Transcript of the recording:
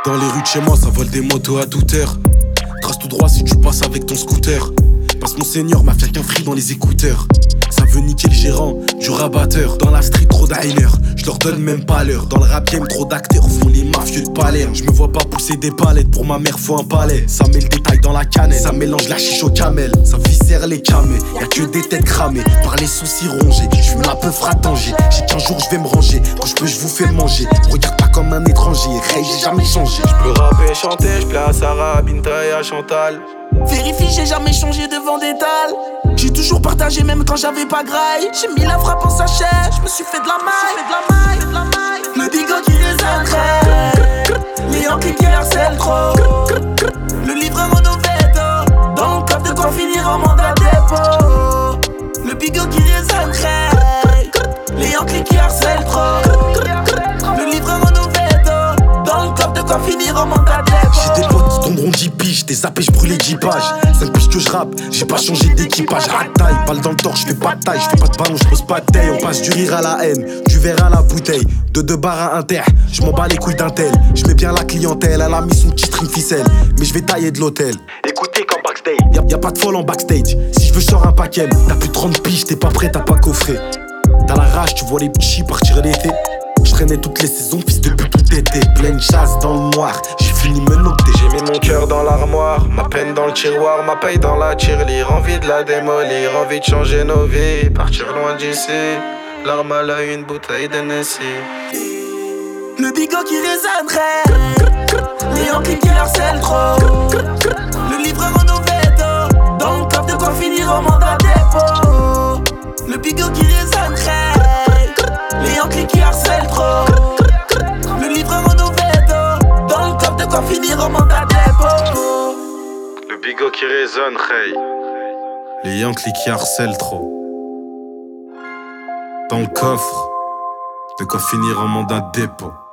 Dans les rues de chez moi, ça vole des motos à toute heure. Trace tout droit si tu passes avec ton scooter. Passe mon seigneur, mafia qu'un free dans les écouteurs. Ça veut niquer le gérant du rabatteur. Dans la street, trop d'hiners, je leur donne même pas l'heure. Dans le rap game, trop d'acteurs font les mafieux de Palerme. Je me vois pas pousser des palettes, pour ma mère faut un palais. Ça met le détail dans la cannelle, ça mélange la chiche au camel. Ça viscère les camés, y'a que des têtes cramées. Par les soucis rongés, je fume un peu fratanger. J'ai qu'un jour je vais me ranger, quand je peux je vous fais manger. Regarde pas comme un étranger, hey, j'ai jamais changé. Je peux rapper, chanter, je plais à Sarah, Binta et à Chantal. Vérifie, j'ai jamais changé devant des dalles. J'ai toujours partagé même quand j'avais pas graille. J'ai mis la frappe en sachet, je me suis fait de la maille. Le bigot qui résonnerait, les Yankees qui harcèlent trop. Le livreur monoveto, dans le coffre de quoi finir en mandat dépôt. Le bigot qui résonnerait, les Yankees qui harcèlent trop. Le livreur monoveto, dans le coffre de quoi finir en mandat dépôt. J'ai des potes qui tomberont 10 piges, t'es zappé, j'brûle 10 pages. 5 piges que j'rappe, j'ai pas changé d'équipage. Taille, balle dans le torse, j'fais pas de taille, j'fais pas de ballon, j'pose pas de taille. On passe du rire à la haine, du verre à la bouteille. De 2 bars à inter, j'm'en bats les couilles d'un tel. J'mets bien la clientèle, elle a mis son petit string ficelle. Mais j'vais tailler de l'hôtel. Écoutez comme backstage, y'a pas de folle en backstage. Si j'veux sors un paquet, t'as plus de 30 piges, t'es pas prêt, t'as pas coffré. Dans la rage, tu vois les petits partir l'été. J'traînais toutes les saisons, fils de pute tout été. Pleine chasse dans le noir, j'ai fini me noter. J'ai mis mon cœur dans l'armoire, ma peine dans le tiroir, ma paye dans la tirelire. Envie de la démolir, envie de changer nos vies, partir loin d'ici. L'arme à l'œil, une bouteille de Nessie. Le bigot qui résonnerait, les Yankees qui harcèlent trop. Le livreur monoveto, dans le coffre de quoi finir au mandat dépôt. Le bigot qui résonnerait, les Yankees qui harcèlent trop. Le livreur monoveto, dans le coffre de quoi finir au mandat dépôt. Le bigot qui résonne, hey. Les Yankees qui harcèlent trop. Dans le coffre, de quoi finir en mandat de dépôt.